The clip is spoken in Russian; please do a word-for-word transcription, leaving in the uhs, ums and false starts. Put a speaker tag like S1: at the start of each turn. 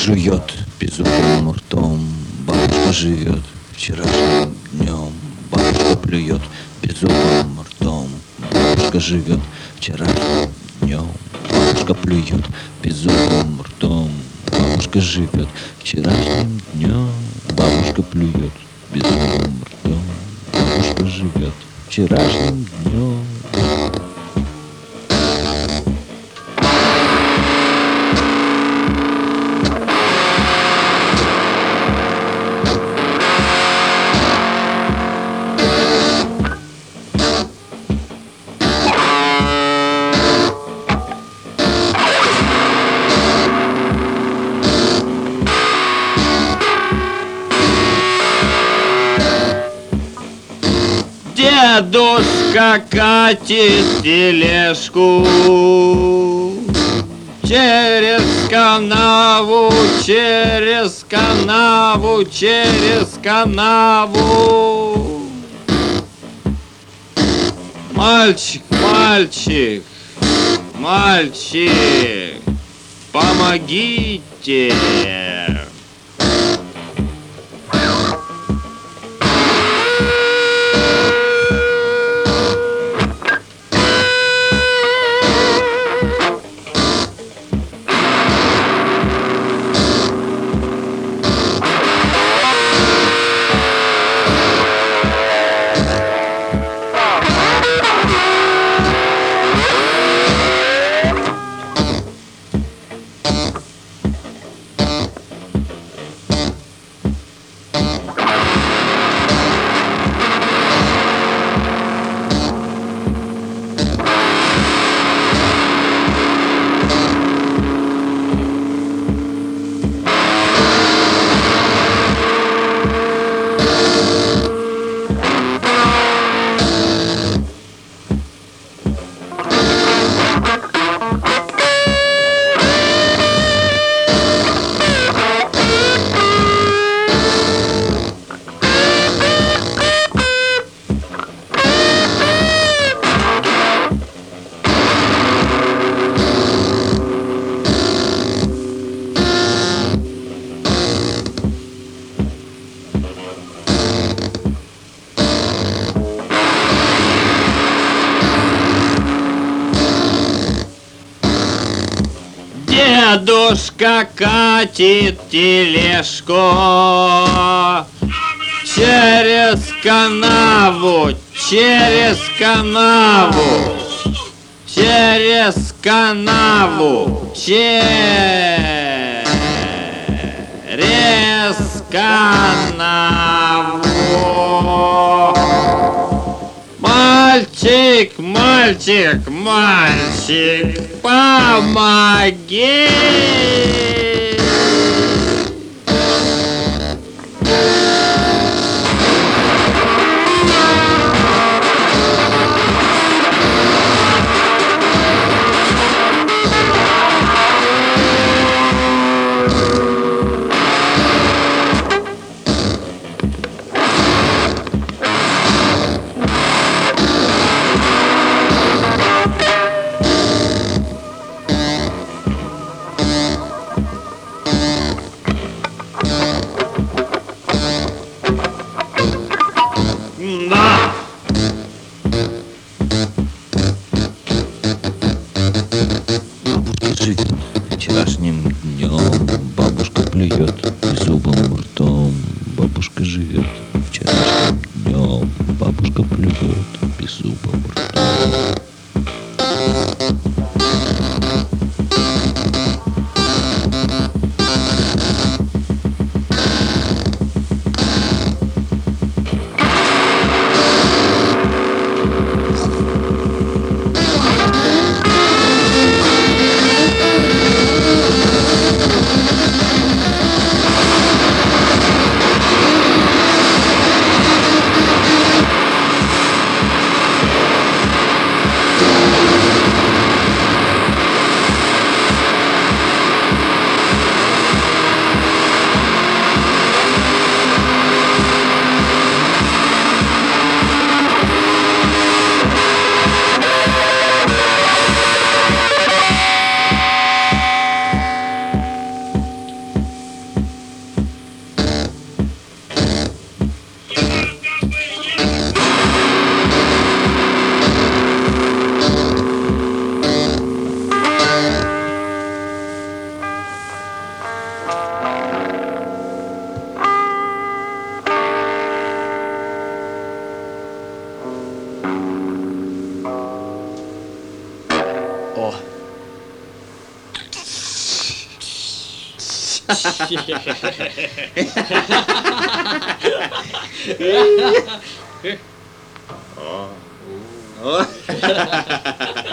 S1: жует беззубым ртом. Бабушка живет вчерашним днем. Бабушка плюет беззубым ртом. Бабушка живет вчерашним днем. Бабушка плюет беззубым ртом. Бабушка живет вчерашним днем. Бабушка плюет беззубым ртом. Бабушка живет вчерашним днем.
S2: Дедушка катит тележку через канаву, через канаву, через канаву. Мальчик, мальчик, мальчик, помогите! Дедушка катит тележку через канаву, через канаву, через канаву, через канаву. Мальчик, мальчик, мальчик, помоги! Да!
S1: Бабушка живет вчерашним днем. Бабушка плюет беззубым ртом. Бабушка живет вчерашним днем. Бабушка плюет беззубым ртом.
S3: О.
S2: О.